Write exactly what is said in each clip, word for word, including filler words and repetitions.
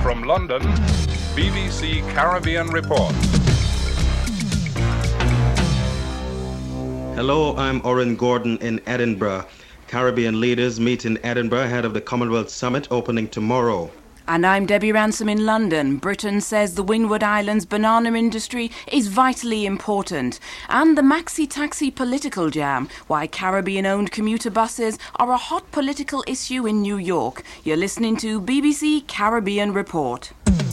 From London, B B C Caribbean Report. Hello, I'm Oren Gordon in Edinburgh. Caribbean leaders meet in Edinburgh ahead of the Commonwealth Summit opening tomorrow. And I'm Debbie Ransom in London. Britain says the Windward Islands banana industry is vitally important. And the maxi-taxi political jam, why Caribbean-owned commuter buses are a hot political issue in New York. You're listening to B B C Caribbean Report.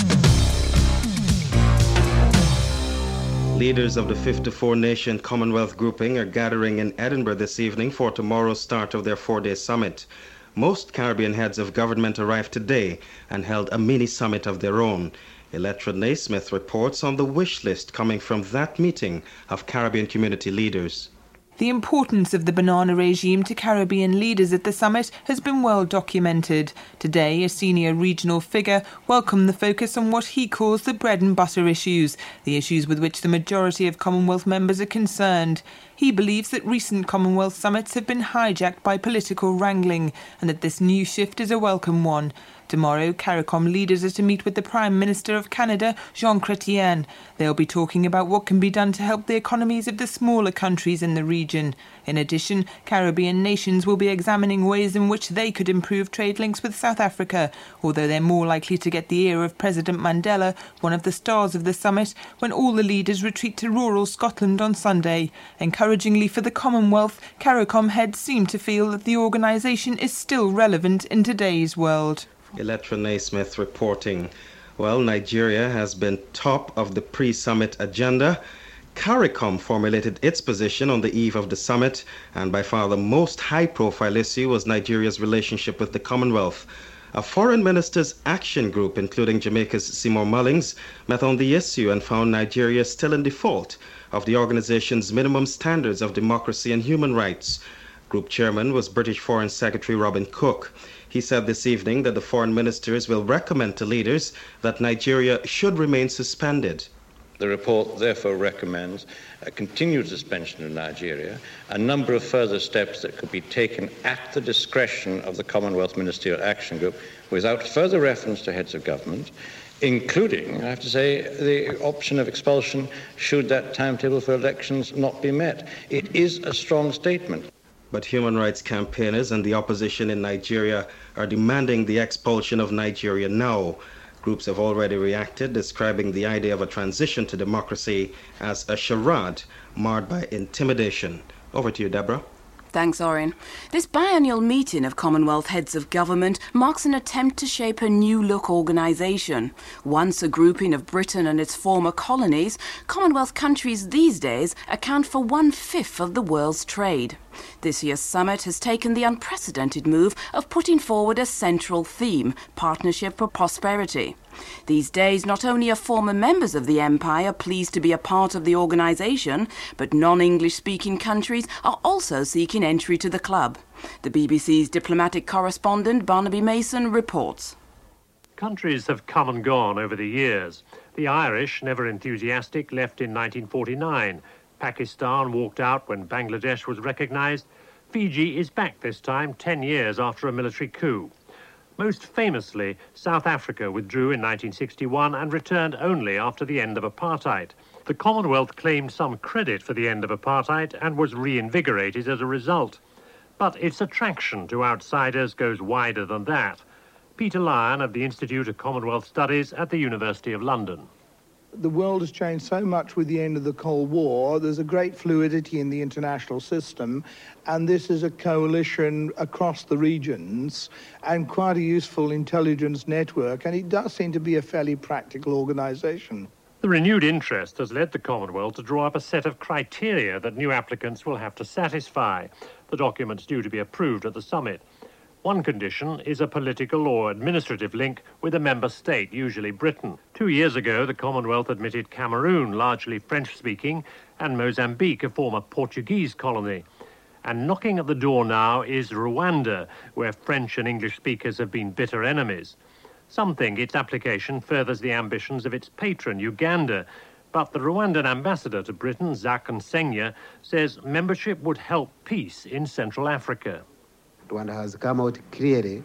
Leaders of the fifty-four nation Commonwealth grouping are gathering in Edinburgh this evening for tomorrow's start of their four-day summit. Most Caribbean heads of government arrived today and held a mini-summit of their own. Electra Naismith reports on the wish list coming from that meeting of Caribbean community leaders. The importance of the banana regime to Caribbean leaders at the summit has been well documented. Today, a senior regional figure welcomed the focus on what he calls the bread and butter issues, the issues with which the majority of Commonwealth members are concerned. He believes that recent Commonwealth summits have been hijacked by political wrangling and that this new shift is a welcome one. Tomorrow, CARICOM leaders are to meet with the Prime Minister of Canada, Jean Chrétien. They'll be talking about what can be done to help the economies of the smaller countries in the region. In addition, Caribbean nations will be examining ways in which they could improve trade links with South Africa, although they're more likely to get the ear of President Mandela, one of the stars of the summit, when all the leaders retreat to rural Scotland on Sunday. Encouragingly for the Commonwealth, CARICOM heads seem to feel that the organisation is still relevant in today's world. Electra Naismith reporting. Well, Nigeria has been top of the pre-summit agenda. CARICOM formulated its position on the eve of the summit, and by far the most high-profile issue was Nigeria's relationship with the Commonwealth. A foreign ministers' action group, including Jamaica's Seymour Mullings, met on the issue and found Nigeria still in default of the organization's minimum standards of democracy and human rights. Group chairman was British Foreign Secretary Robin Cook. He said this evening that the foreign ministers will recommend to leaders that Nigeria should remain suspended. The report therefore recommends a continued suspension of Nigeria, a number of further steps that could be taken at the discretion of the Commonwealth Ministerial Action Group without further reference to heads of government, including, I have to say, the option of expulsion should that timetable for elections not be met. It is a strong statement. But human rights campaigners and the opposition in Nigeria are demanding the expulsion of Nigeria now. Groups have already reacted, describing the idea of a transition to democracy as a charade marred by intimidation. Over to you, Deborah. Thanks, Oren. This biennial meeting of Commonwealth heads of government marks an attempt to shape a new-look organisation. Once a grouping of Britain and its former colonies, Commonwealth countries these days account for one-fifth of the world's trade. This year's summit has taken the unprecedented move of putting forward a central theme, Partnership for Prosperity. These days, not only are former members of the empire pleased to be a part of the organisation, but non-English speaking countries are also seeking entry to the club. The B B C's diplomatic correspondent Barnaby Mason reports. Countries have come and gone over the years. The Irish, never enthusiastic, left in nineteen forty-nine. Pakistan walked out when Bangladesh was recognised. Fiji is back this time, ten years after a military coup. Most famously, South Africa withdrew in nineteen sixty-one and returned only after the end of apartheid. The Commonwealth claimed some credit for the end of apartheid and was reinvigorated as a result. But its attraction to outsiders goes wider than that. Peter Lyon of the Institute of Commonwealth Studies at the University of London. The world has changed so much with the end of the Cold War. There's a great fluidity in the international system, and this is a coalition across the regions and quite a useful intelligence network, and it does seem to be a fairly practical organisation. The renewed interest has led the Commonwealth to draw up a set of criteria that new applicants will have to satisfy. The document's due to be approved at the summit. One condition is a political or administrative link with a member state, usually Britain. Two years ago, the Commonwealth admitted Cameroon, largely French-speaking, and Mozambique, a former Portuguese colony. And knocking at the door now is Rwanda, where French and English speakers have been bitter enemies. Some think its application furthers the ambitions of its patron, Uganda. But the Rwandan ambassador to Britain, Zach Nsengya, says membership would help peace in Central Africa. Rwanda has come out clearly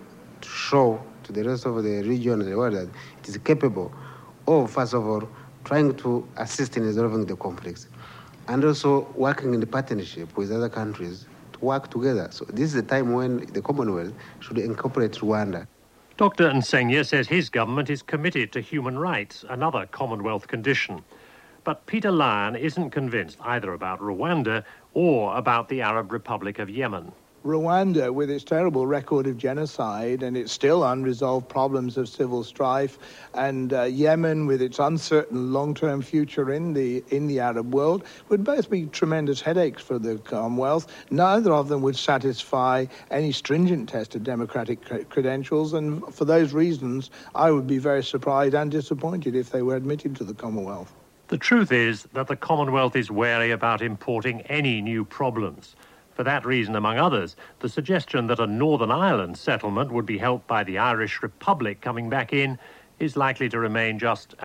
to show to the rest of the region and the world that it is capable of, first of all, trying to assist in resolving the conflicts, and also working in the partnership with other countries to work together. So this is the time when the Commonwealth should incorporate Rwanda. Doctor Nsengye says his government is committed to human rights, another Commonwealth condition. But Peter Lyon isn't convinced either about Rwanda or about the Arab Republic of Yemen. Rwanda, with its terrible record of genocide and its still unresolved problems of civil strife, and uh, Yemen, with its uncertain long-term future in the in the Arab world, would both be tremendous headaches for the Commonwealth. Neither of them would satisfy any stringent test of democratic cre- credentials, and for those reasons, I would be very surprised and disappointed if they were admitted to the Commonwealth. The truth is that the Commonwealth is wary about importing any new problems. For that reason, among others, the suggestion that a Northern Ireland settlement would be helped by the Irish Republic coming back in is likely to remain just